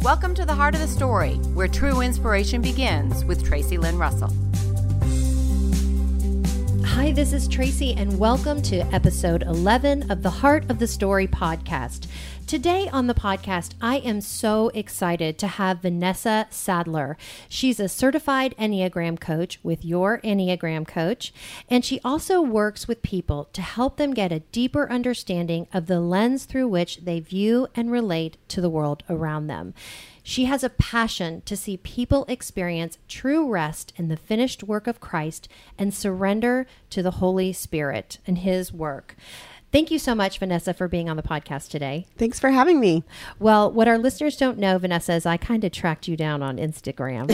Welcome to the Heart of the Story, where true inspiration begins with Tracy Lynn Russell. Hi, this is Tracy, and welcome to episode 11 of the Heart of the Story podcast. Today on the podcast, I am so excited to have Vanessa Sadler. She's a certified Enneagram coach with Your Enneagram Coach, and she also works with people to help them get a deeper understanding of the lens through which they view and relate to the world around them. She has a passion to see people experience true rest in the finished work of Christ and surrender to the Holy Spirit and His work. Thank you so much, Vanessa, for being on the podcast today. Thanks for having me. Well, what our listeners don't know, Vanessa, is I kind of tracked you down on Instagram.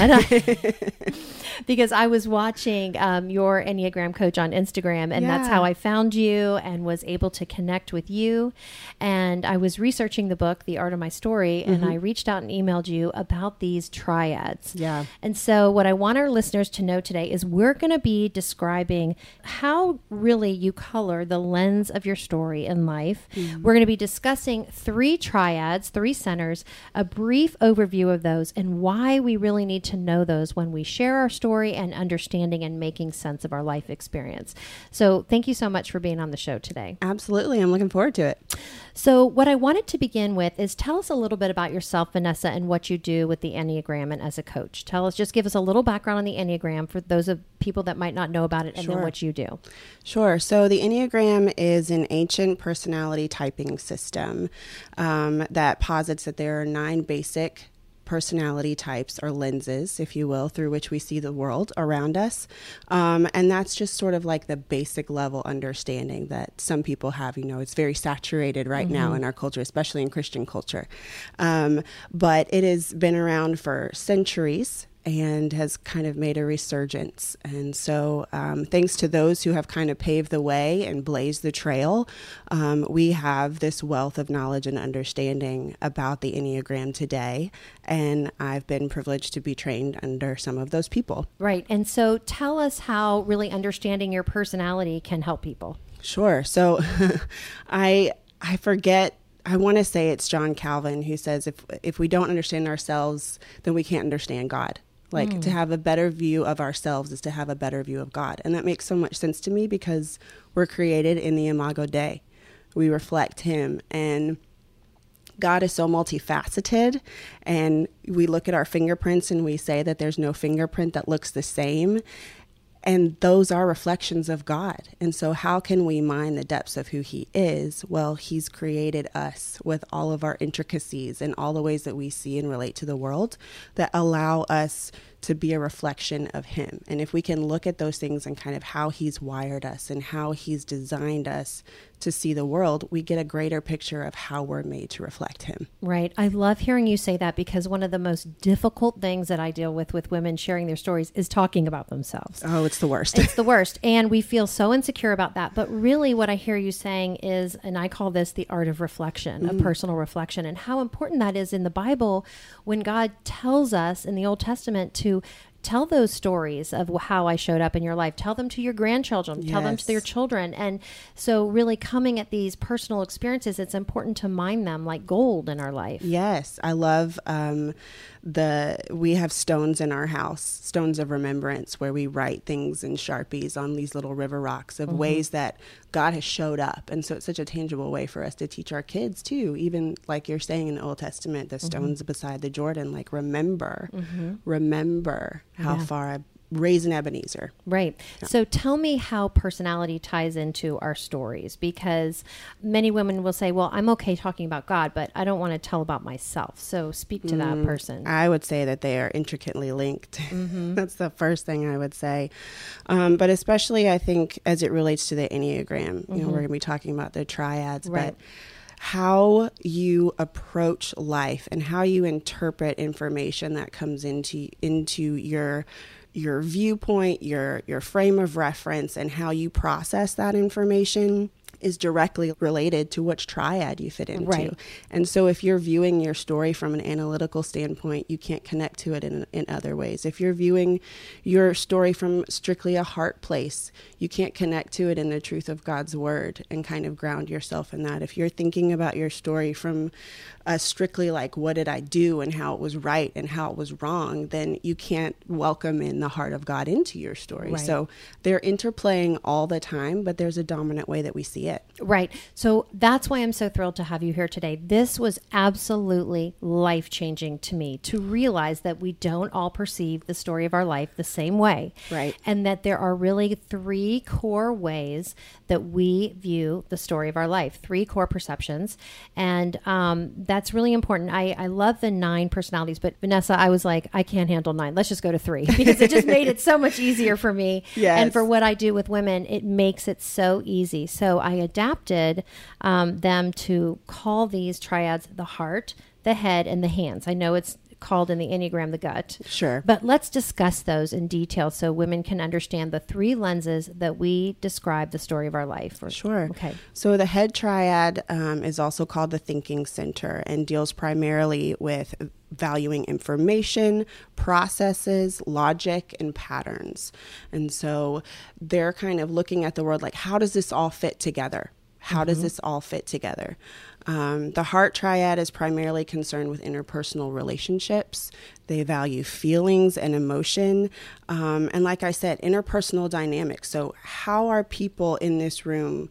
Because I was watching Your Enneagram Coach on Instagram, and that's how I found you and was able to connect with you. And I was researching the book, The Art of My Story, and I reached out and emailed you about these triads. Yeah. And so what I want our listeners to know today is we're going to be describing how really you color the lens of your story in life. We're going to be discussing 3 triads, 3 centers, a brief overview of those, and why we really need to know those when we share our story and understanding and making sense of our life experience. So thank you so much for being on the show today. Absolutely. I'm looking forward to it. So what I wanted to begin with is tell us a little bit about yourself, Vanessa, and what you do with the Enneagram and as a coach. Just give us a little background on the Enneagram for those of people that might not know about it, and then what you do. Sure. So the Enneagram is an ancient personality typing system that posits that there are 9 basic personality types, or lenses, if you will, through which we see the world around us. And that's just sort of like the basic level understanding that some people have. You know, it's very saturated right now in our culture, especially in Christian culture. But it has been around for centuries and has kind of made a resurgence. And so thanks to those who have kind of paved the way and blazed the trail, we have this wealth of knowledge and understanding about the Enneagram today. And I've been privileged to be trained under some of those people. Right. And so tell us how really understanding your personality can help people. Sure. So I forget. I want to say it's John Calvin who says, if we don't understand ourselves, then we can't understand God. Like to have a better view of ourselves is to have a better view of God. And that makes so much sense to me because we're created in the Imago Dei. We reflect Him, and God is so multifaceted, and we look at our fingerprints and we say that there's no fingerprint that looks the same. And those are reflections of God. And so how can we mine the depths of who He is? Well, He's created us with all of our intricacies and all the ways that we see and relate to the world that allow us to be a reflection of Him. And if we can look at those things and kind of how He's wired us and how He's designed us to see the world, we get a greater picture of how we're made to reflect Him. Right. I love hearing you say that, because one of the most difficult things that I deal with women sharing their stories is talking about themselves. Oh, it's the worst. It's the worst. And we feel so insecure about that. But really what I hear you saying is, and I call this the art of reflection, of personal reflection, and how important that is in the Bible when God tells us in the Old Testament to tell those stories of how I showed up in your life. Tell them to your grandchildren. Tell them to their children. And so really coming at these personal experiences, it's important to mine them like gold in our life. Yes. I love we have stones in our house, stones of remembrance, where we write things in Sharpies on these little river rocks of ways that God has showed up. And so it's such a tangible way for us to teach our kids too. Even like you're saying in the Old Testament, the stones beside the Jordan, like remember how far I raised Ebenezer. Right. Yeah. So tell me how personality ties into our stories, because many women will say, well, I'm okay talking about God, but I don't want to tell about myself. So speak to that person. I would say that they are intricately linked. That's the first thing I would say. But especially I think as it relates to the Enneagram, you know, we're going to be talking about the triads, but how you approach life and how you interpret information that comes into your viewpoint, your frame of reference, and how you process that information is directly related to which triad you fit into. Right. And so if you're viewing your story from an analytical standpoint, you can't connect to it in other ways. If you're viewing your story from strictly a heart place, you can't connect to it in the truth of God's word and kind of ground yourself in that. If you're thinking about your story from strictly like, what did I do and how it was right and how it was wrong, then you can't welcome in the heart of God into your story. Right. So they're interplaying all the time, but there's a dominant way that we see it. Right. So that's why I'm so thrilled to have you here today. This was absolutely life-changing to me, to realize that we don't all perceive the story of our life the same way. Right. And that there are really 3 core ways that we view the story of our life, 3 core perceptions. And that's really important. I love the 9 personalities, but Vanessa, I was like, I can't handle 9. Let's just go to 3 because it just made it so much easier for me. Yes. And for what I do with women, it makes it so easy. So I adapted them to call these triads the heart, the head, and the hands. I know it's called in the Enneagram the gut. Sure. But let's discuss those in detail so women can understand the 3 lenses that we describe the story of our life. Sure. Okay. So the head triad is also called the thinking center and deals primarily with valuing information, processes, logic, and patterns. And so they're kind of looking at the world like, how does this all fit together? How does this all fit together? The heart triad is primarily concerned with interpersonal relationships. They value feelings and emotion. And like I said, interpersonal dynamics. So how are people in this room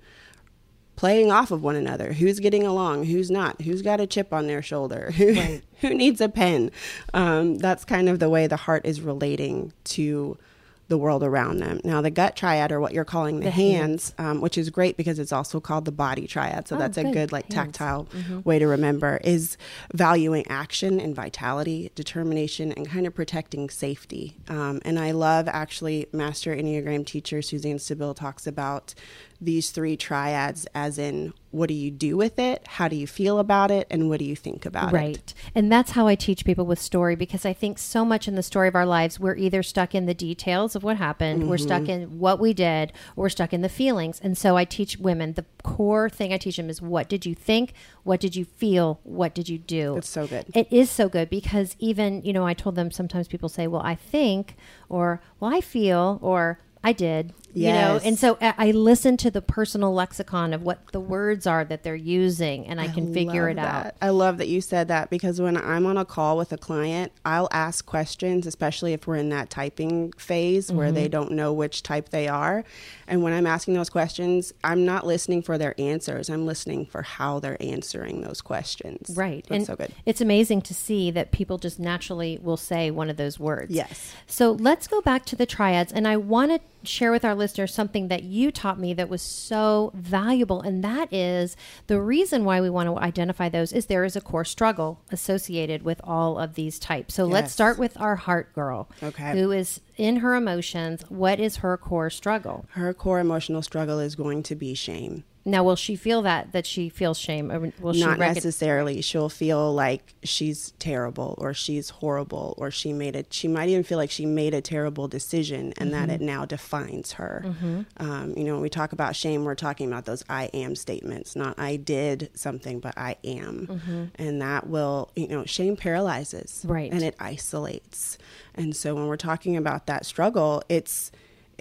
playing off of one another? Who's getting along? Who's not? Who's got a chip on their shoulder? Right. Who needs a pen? That's kind of the way the heart is relating to the world around them. Now, the gut triad, or what you're calling the hands, which is great because it's also called the body triad. So that's a good like hands. tactile way to remember, is valuing action and vitality, determination, and kind of protecting safety. And I love actually Master Enneagram teacher Suzanne Stabile talks about these 3 triads as in, what do you do with it? How do you feel about it? And what do you think about it? Right. And that's how I teach people with story, because I think so much in the story of our lives, we're either stuck in the details of what happened, we're stuck in what we did, or we're stuck in the feelings. And so I teach women, the core thing I teach them is, what did you think? What did you feel? What did you do? It's so good. It is so good because even, I told them sometimes people say, well, I think, or, well, I feel, or I did, Yes. and so I listen to the personal lexicon of what the words are that they're using, and I can figure it out. I love that you said that, because when I'm on a call with a client, I'll ask questions, especially if we're in that typing phase where they don't know which type they are. And when I'm asking those questions, I'm not listening for their answers. I'm listening for how they're answering those questions. Right. That's And so good. it's amazing to see that people just naturally will say one of those words. Yes. So let's go back to the triads. And I want to share with our listeners something that you taught me that was so valuable. And that is the reason why we want to identify those is there is a core struggle associated with all of these types. So let's Yes. start with our heart girl, Okay. who is in her emotions. What is her core struggle? Her core emotional struggle is going to be shame. Now, will she feel that she feels shame? Or will she Not necessarily. She'll feel like she's terrible or she's horrible, or she might even feel like she made a terrible decision and that it now defines her. When we talk about shame, we're talking about those I am statements, not I did something, but I am. And that will, shame paralyzes. Right. And it isolates. And so when we're talking about that struggle, it's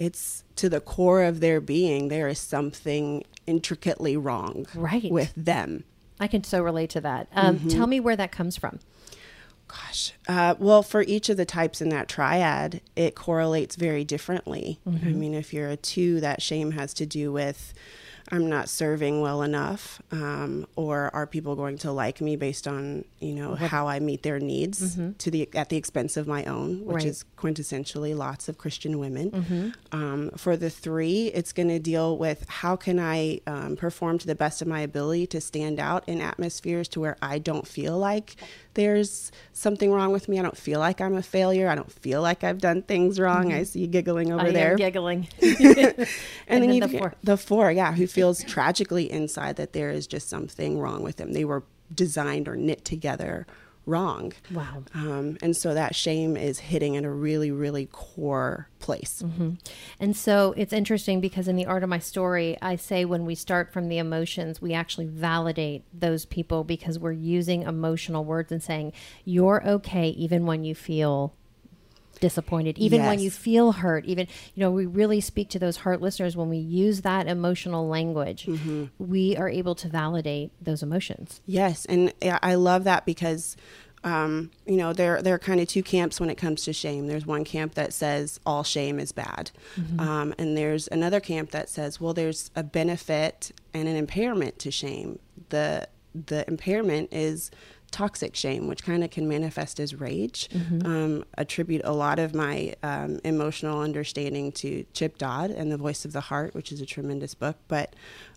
to the core of their being, there is something intricately wrong Right. with them. I can so relate to that. Tell me where that comes from. Gosh. Well, for each of the types in that triad, it correlates very differently. I mean, if you're a 2, that shame has to do with, I'm not serving well enough, or are people going to like me based on, how I meet their needs at the expense of my own, which Right. is quintessentially lots of Christian women. For the 3, it's going to deal with how can I perform to the best of my ability to stand out in atmospheres to where I don't feel like there's something wrong with me. I don't feel like I'm a failure. I don't feel like I've done things wrong. I see you giggling over there. I am giggling. And then then you've the 4, who feels tragically inside that there is just something wrong with them. They were designed or knit together wrong. Wow. And so that shame is hitting at a really, really core place. And so it's interesting because in the art of my story, I say when we start from the emotions, we actually validate those people because we're using emotional words and saying, you're okay even when you feel disappointed, even when you feel hurt, even, we really speak to those heart listeners when we use that emotional language. We are able to validate those emotions. Yes. And I love that because there are kind of two camps when it comes to shame. There's one camp that says all shame is bad. And there's another camp that says, well, there's a benefit and an impairment to shame. The impairment is toxic shame, which kind of can manifest as rage. Attribute a lot of my emotional understanding to Chip Dodd and The Voice of the Heart, which is a tremendous book. But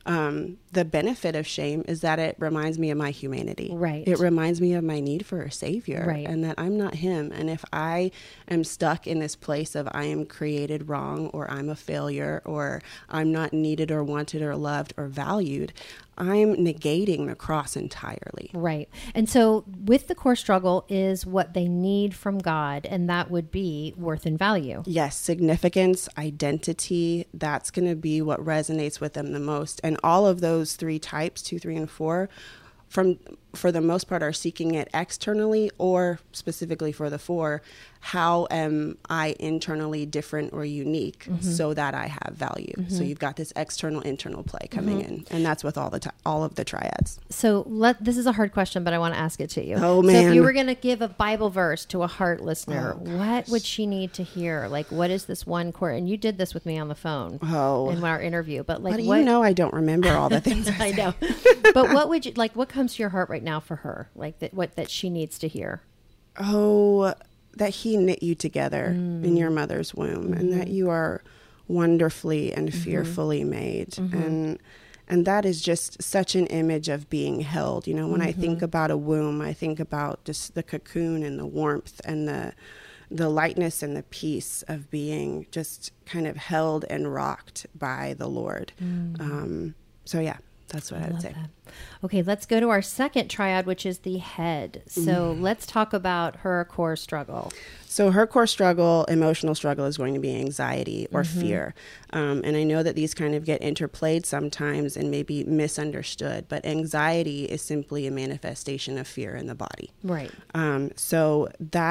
the benefit of shame is that it reminds me of my humanity. Right. It reminds me of my need for a savior, right, and that I'm not him. And if I am stuck in this place of I am created wrong, or I'm a failure, or I'm not needed or wanted or loved or valued, I'm negating the cross entirely. Right. And so with the core struggle is what they need from God, and that would be worth and value. Yes, significance, identity, that's going to be what resonates with them the most. And all of those three types, 2, 3, and 4, for the most part are seeking it externally, or specifically for the 4, how am I internally different or unique so that I have value? So you've got this external, internal play coming in, and that's with all of the triads. So this is a hard question, but I want to ask it to you. Oh, man. So if you were going to give a Bible verse to a heart listener, what would she need to hear? Like, what is this one core? And you did this with me on the phone in our interview, but like, I don't remember all the things I know. But what would you like? What comes to your heart right now for her? Like that she needs to hear? Oh, that he knit you together in your mother's womb, and that you are wonderfully and fearfully made. And that is just such an image of being held. When I think about a womb, I think about just the cocoon and the warmth and the lightness and the peace of being just kind of held and rocked by the Lord. So yeah, that's what I would say. That. Okay, let's go to our second triad, which is the head. So let's talk about her core struggle. So her core struggle, emotional struggle, is going to be anxiety or fear. And I know that these kind of get interplayed sometimes and maybe misunderstood, but anxiety is simply a manifestation of fear in the body. Right. So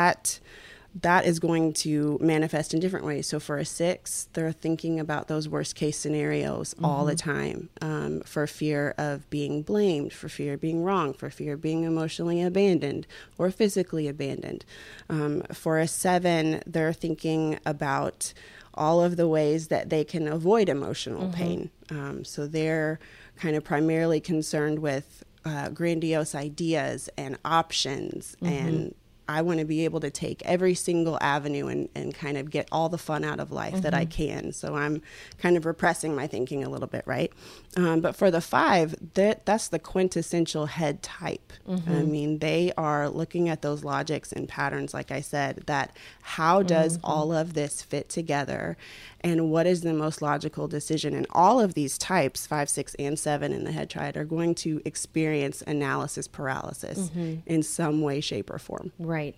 that is going to manifest in different ways. So for a 6, they're thinking about those worst case scenarios all the time, for fear of being blamed, for fear of being wrong, for fear of being emotionally abandoned or physically abandoned. For a 7, they're thinking about all of the ways that they can avoid emotional pain. So they're kind of primarily concerned with grandiose ideas and options, and I want to be able to take every single avenue and kind of get all the fun out of life that I can. So I'm kind of repressing my thinking a little bit, right? But for the 5, that's the quintessential head type. I mean, they are looking at those logics and patterns, like I said, that how does all of this fit together? And what is the most logical decision? And all of these types, 5, 6, and 7 in the head triad, are going to experience analysis paralysis in some way, shape, or form. Right.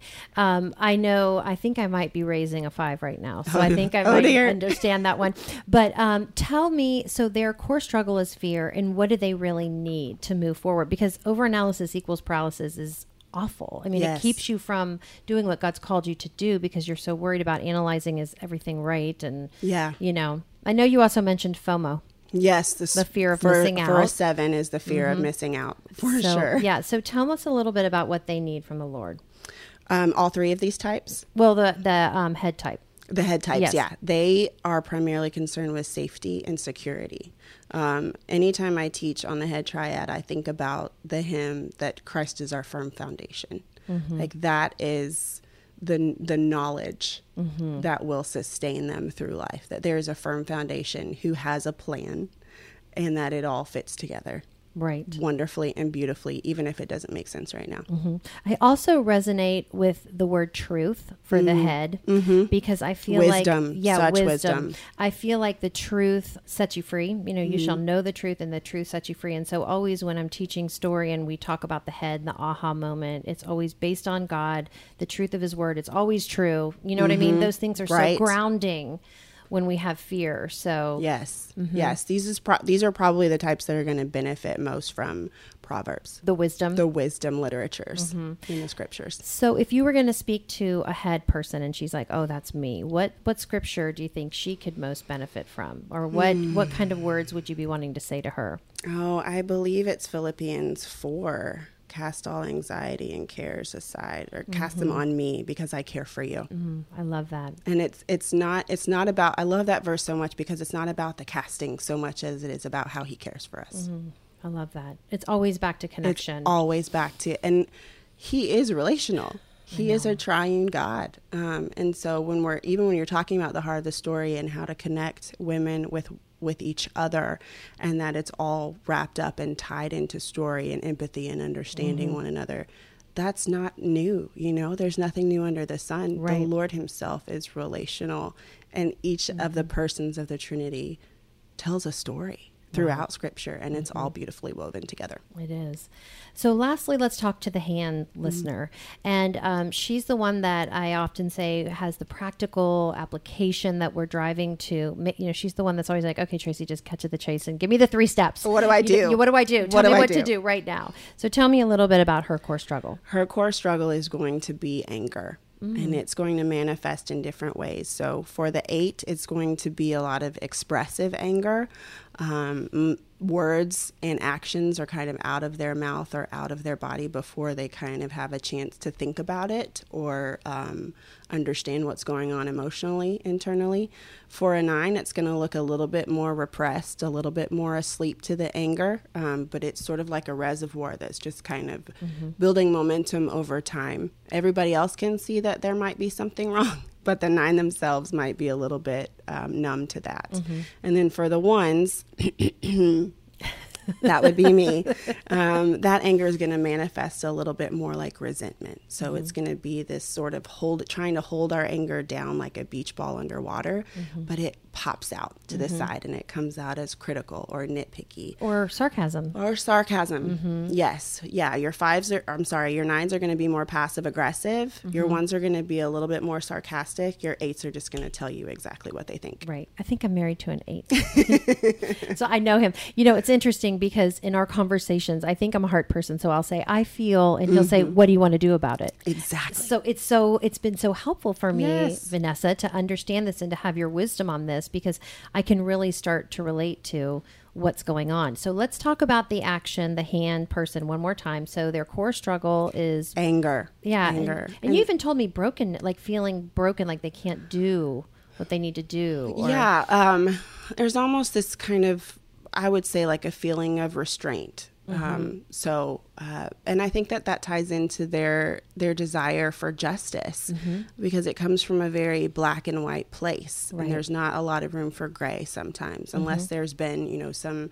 I think I might be raising a 5 right now. So I think I might understand that one. But tell me, so their core struggle is fear, and what do they really need to move forward? Because overanalysis equals paralysis is awful. I mean, It keeps you from doing what God's called you to do because you're so worried about analyzing, is everything right? And, I know you also mentioned FOMO. Yes. The fear of missing out. For a 7 is the fear of missing out, for sure. Yeah. So tell us a little bit about what they need from the Lord. All 3 of these types? Well, the head type. The head types, yes. Yeah. They are primarily concerned with safety and security. Anytime I teach on the head triad, I think about the hymn that Christ is our firm foundation. Like that is the knowledge that will sustain them through life, that there is a firm foundation who has a plan and that it all fits together. wonderfully and beautifully, even if it doesn't make sense right now. Mm-hmm. I also resonate with the word truth for the head, because I feel wisdom, like, such wisdom. I feel like the truth sets you free. You know, you shall know the truth, and the truth sets you free. And so always when I'm teaching story and we talk about the head, the aha moment, it's always based on God, the truth of his word. It's always true. You know what I mean? Those things are so grounding when we have fear. So yes, these are probably the types that are going to benefit most from Proverbs, the wisdom literatures in the scriptures. So if you were going to speak to a head person and she's like, oh, that's me, what scripture do you think she could most benefit from, or what kind of words would you be wanting to say to her? Oh, I believe it's Philippians 4. Cast all anxiety and cares aside, or cast them on me, because I care for you. I love that. And it's not about, I love that verse so much, because it's not about the casting so much as it is about how he cares for us. I love that. It's always back to connection. It's always back to, and he is relational. He is a triune God. And so when you're talking about the heart of the story and how to connect women with each other, and that it's all wrapped up and tied into story and empathy and understanding one another, that's not new. You know, there's nothing new under the sun. Right. The Lord himself is relational, and each of the persons of the Trinity tells a story throughout scripture, and it's all beautifully woven together. It is. So lastly, let's talk to the hand listener. And she's the one that I often say has the practical application that we're driving to. You know, she's the one that's always like, okay, Tracy, just cut to the chase and give me the 3 steps. What do I do? What do I do? Tell me what to do right now. So tell me a little bit about her core struggle. Her core struggle is going to be anger. And it's going to manifest in different ways. So for the 8, it's going to be a lot of expressive anger. Words and actions are kind of out of their mouth or out of their body before they kind of have a chance to think about it or understand what's going on emotionally, internally. For a 9, it's going to look a little bit more repressed, a little bit more asleep to the anger, but it's sort of like a reservoir that's just kind of building momentum over time. Everybody else can see that there might be something wrong, but the 9 themselves might be a little bit numb to that. And then for the 1s, that would be me. That anger is going to manifest a little bit more like resentment. So it's going to be this sort of trying to hold our anger down like a beach ball underwater, but it pops out to the side and it comes out as critical or nitpicky. Or sarcasm. Yes. Yeah. Your 9s are going to be more passive aggressive. Your 1s are going to be a little bit more sarcastic. Your 8s are just going to tell you exactly what they think. Right. I think I'm married to an 8. So I know him. You know, it's interesting because in our conversations, I think I'm a heart person. So I'll say, I feel, and he'll say, what do you want to do about it? Exactly. So it's been so helpful for me, Vanessa, to understand this and to have your wisdom on this, because I can really start to relate to what's going on. So let's talk about the action, the hand person one more time. So their core struggle is anger. Yeah. Anger. And you even told me broken, like feeling broken, like they can't do what they need to do. There's almost this kind of, I would say, like a feeling of restraint. And I think that ties into their desire for justice, because it comes from a very black and white place. Right. And there's not a lot of room for gray sometimes, unless there's been, you know, some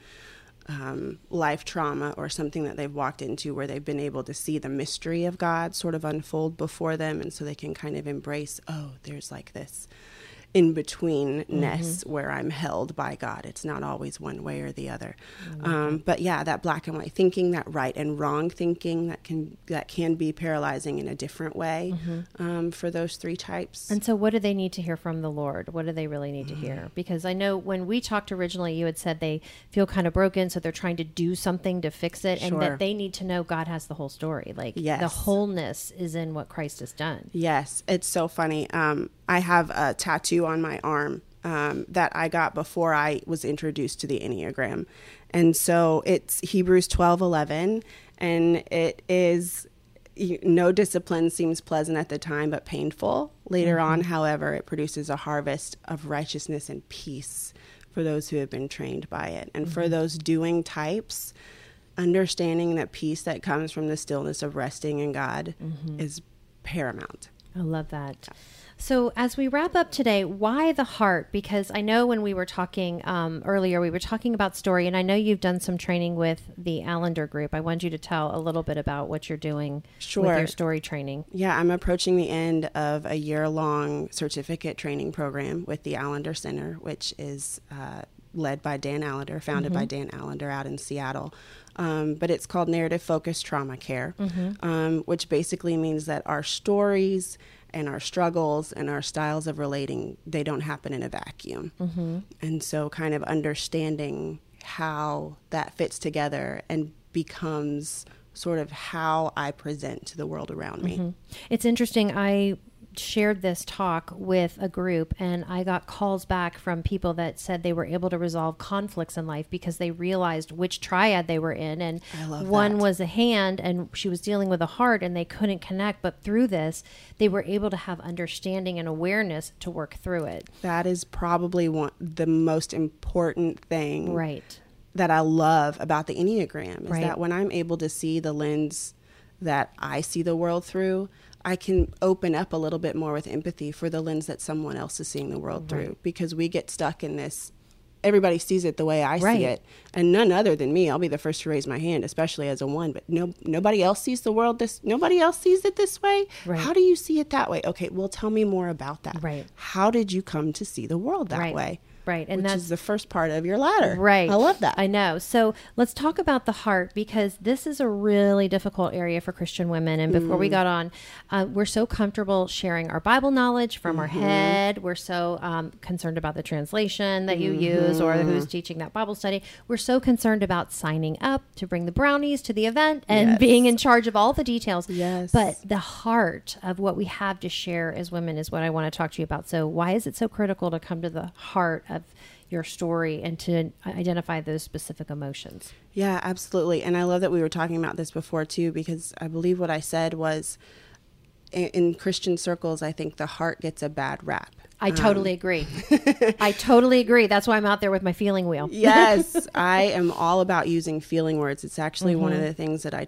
life trauma or something that they've walked into where they've been able to see the mystery of God sort of unfold before them. And so they can kind of embrace, oh, there's like this in-betweenness where I'm held by God. It's not always one way or the other. But yeah, that black and white thinking, that right and wrong thinking, that can be paralyzing in a different way for those 3 types. And so what do they need to hear from the Lord? What do they really need to hear? Because I know when we talked originally, you had said they feel kind of broken, so they're trying to do something to fix it, and that they need to know God has the whole story. Like the wholeness is in what Christ has done. Yes. It's so funny. I have a tattoo on my arm that I got before I was introduced to the Enneagram. And so it's Hebrews 12:11, and it is, no discipline seems pleasant at the time, but painful. Later on, however, it produces a harvest of righteousness and peace for those who have been trained by it. And for those doing types, understanding that peace that comes from the stillness of resting in God is paramount. I love that. So as we wrap up today, why the heart? Because I know when we were talking earlier, we were talking about story, and I know you've done some training with the Allender Group. I want you to tell a little bit about what you're doing with your story training. Yeah, I'm approaching the end of a year-long certificate training program with the Allender Center, which is led by Dan Allender, founded by Dan Allender out in Seattle. But it's called Narrative Focused Trauma Care, which basically means that our stories and our struggles and our styles of relating, they don't happen in a vacuum. And so kind of understanding how that fits together and becomes sort of how I present to the world around me. It's interesting. I shared this talk with a group, and I got calls back from people that said they were able to resolve conflicts in life because they realized which triad they were in. And one was a hand, and she was dealing with a heart, and they couldn't connect. But through this, they were able to have understanding and awareness to work through it. That is probably the most important thing right. that I love about the Enneagram is that when I'm able to see the lens that I see the world through, I can open up a little bit more with empathy for the lens that someone else is seeing the world through, because we get stuck in this. Everybody sees it the way I see it, and none other than me. I'll be the first to raise my hand, especially as a one. But nobody else sees the world nobody else sees it this way. How do you see it that way? Okay, well, tell me more about that. How did you come to see the world that way? Right. And which is the first part of your ladder. Right. I love that. I know. So let's talk about the heart, because this is a really difficult area for Christian women. And before we got on, we're so comfortable sharing our Bible knowledge from our head. We're so concerned about the translation that you use or who's teaching that Bible study. We're so concerned about signing up to bring the brownies to the event and being in charge of all the details. But the heart of what we have to share as women is what I want to talk to you about. So why is it so critical to come to the heart of your story and to identify those specific emotions? Yeah, absolutely. And I love that we were talking about this before too, because I believe what I said was in Christian circles, I think the heart gets a bad rap. I totally agree. I totally agree. That's why I'm out there with my feeling wheel. Yes, I am all about using feeling words. It's actually one of the things that I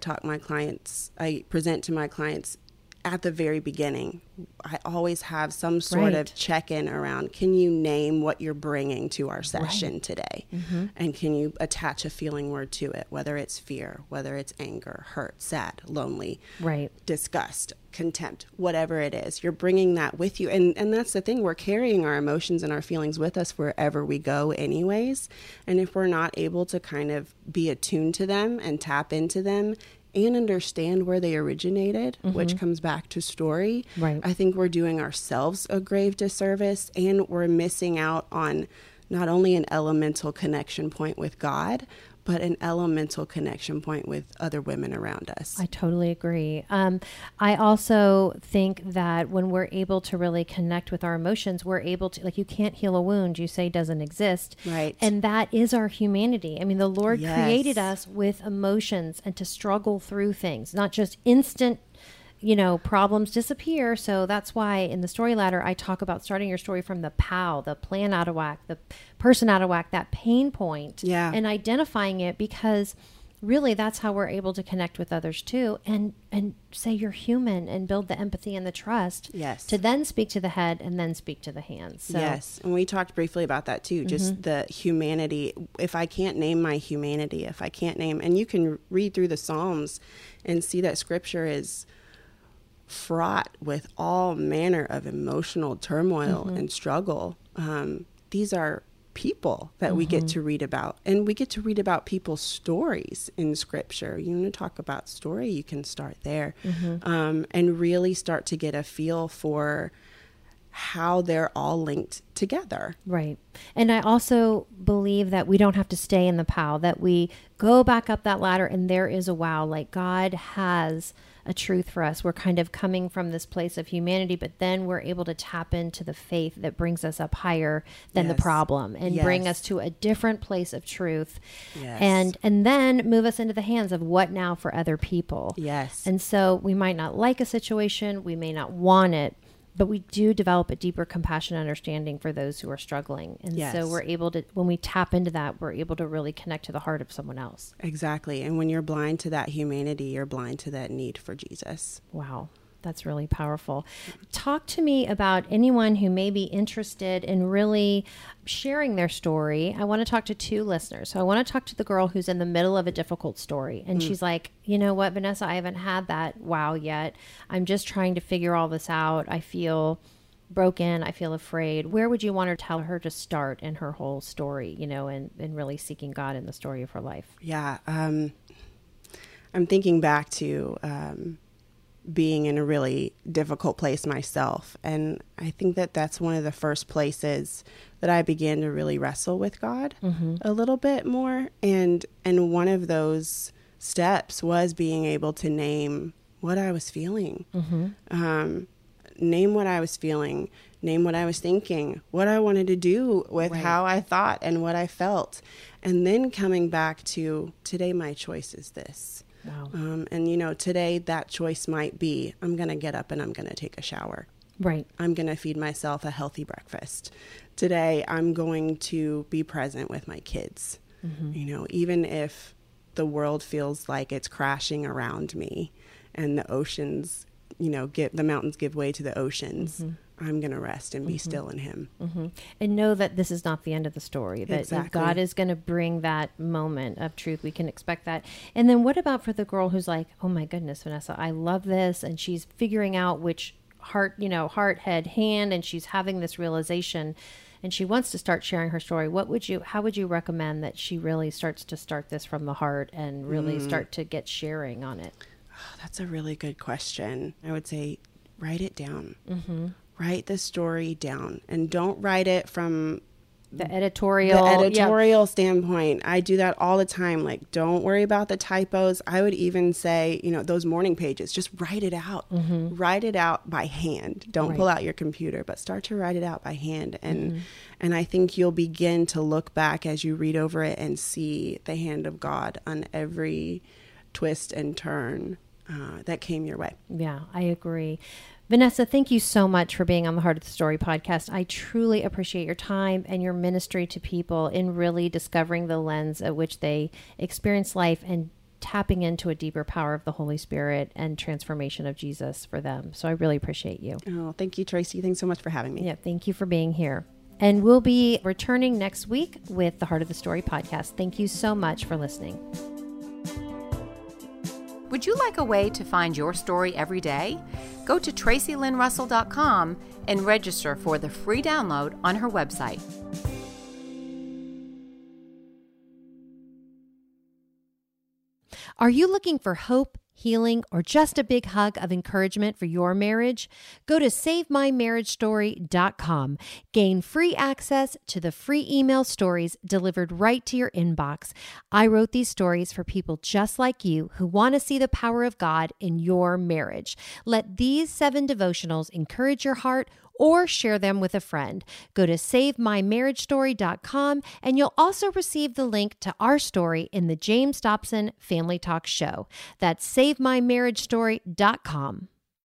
present to my clients at the very beginning. I always have some sort of check-in around, can you name what you're bringing to our session today? And can you attach a feeling word to it, whether it's fear, whether it's anger, hurt, sad, lonely, disgust, contempt, whatever it is. You're bringing that with you. And that's the thing. We're carrying our emotions and our feelings with us wherever we go anyways. And if we're not able to kind of be attuned to them and tap into them and understand where they originated, which comes back to story, I think we're doing ourselves a grave disservice, and we're missing out on not only an elemental connection point with God, but an elemental connection point with other women around us. I totally agree. I also think that when we're able to really connect with our emotions, we're able to, like, you can't heal a wound you say doesn't exist. Right. And that is our humanity. I mean, the Lord created us with emotions and to struggle through things, not just instant problems disappear. So that's why in the story ladder, I talk about starting your story from the POW, the plan out of whack, the person out of whack, that pain point, and identifying it, because really that's how we're able to connect with others too, and say you're human and build the empathy and the trust to then speak to the head and then speak to the hands. So. Yes. And we talked briefly about that too, just the humanity. If I can't name my humanity, and you can read through the Psalms and see that scripture is fraught with all manner of emotional turmoil and struggle. These are people that we get to read about, and we get to read about people's stories in scripture. You want to talk about story, you can start there, and really start to get a feel for how they're all linked together. Right. And I also believe that we don't have to stay in the POW, that we go back up that ladder and there is a wow, like God has a truth for us. We're kind of coming from this place of humanity, but then we're able to tap into the faith that brings us up higher than the problem and bring us to a different place of truth, and then move us into the hands of what now for other people. And so we might not like a situation, we may not want it, but we do develop a deeper compassion and understanding for those who are struggling. And so we're able to, when we tap into that, we're able to really connect to the heart of someone else. Exactly. And when you're blind to that humanity, you're blind to that need for Jesus. Wow. That's really powerful. Talk to me about anyone who may be interested in really sharing their story. I want to talk to two listeners. So I want to talk to the girl who's in the middle of a difficult story. And she's like, you know what, Vanessa, I haven't had that wow yet. I'm just trying to figure all this out. I feel broken. I feel afraid. Where would you want to tell her to start in her whole story, and really seeking God in the story of her life? Yeah. I'm thinking back to being in a really difficult place myself. And I think that that's one of the first places that I began to really wrestle with God a little bit more. And one of those steps was being able to name what I was feeling. Name what I was feeling, name what I was thinking, what I wanted to do with how I thought and what I felt. And then coming back to today, my choice is this. Wow. And today that choice might be, I'm going to get up and I'm going to take a shower. Right. I'm going to feed myself a healthy breakfast. Today, I'm going to be present with my kids. Even if the world feels like it's crashing around me and the oceans the mountains give way to the oceans. I'm going to rest and be still in him. And know that this is not the end of the story, that God is going to bring that moment of truth. We can expect that. And then what about for the girl who's like, oh my goodness, Vanessa, I love this. And she's figuring out which heart, head, hand, and she's having this realization and she wants to start sharing her story. How would you recommend that she really start this from the heart and really start to get sharing on it? Oh, that's a really good question. I would say write it down. Write the story down, and don't write it from the editorial standpoint. I do that all the time. Like, don't worry about the typos. I would even say, those morning pages, just write it out. Write it out by hand. Don't pull out your computer, but start to write it out by hand. And I think you'll begin to look back as you read over it and see the hand of God on every twist and turn that came your way. Yeah, I agree. Vanessa, thank you so much for being on the Heart of the Story podcast. I truly appreciate your time and your ministry to people in really discovering the lens at which they experience life and tapping into a deeper power of the Holy Spirit and transformation of Jesus for them. So I really appreciate you. Oh, thank you, Tracy. Thanks so much for having me. Yeah, thank you for being here. And we'll be returning next week with the Heart of the Story podcast. Thank you so much for listening. Would you like a way to find your story every day? Go to TracyLynnRussell.com and register for the free download on her website. Are you looking for hope, healing, or just a big hug of encouragement for your marriage? Go to SaveMyMarriageStory.com. Gain free access to the free email stories delivered right to your inbox. I wrote these stories for people just like you who want to see the power of God in your marriage. Let these 7 devotionals encourage your heart or share them with a friend. Go to SaveMyMarriageStory.com and you'll also receive the link to our story in the James Dobson Family Talk Show. That's SaveMyMarriageStory.com.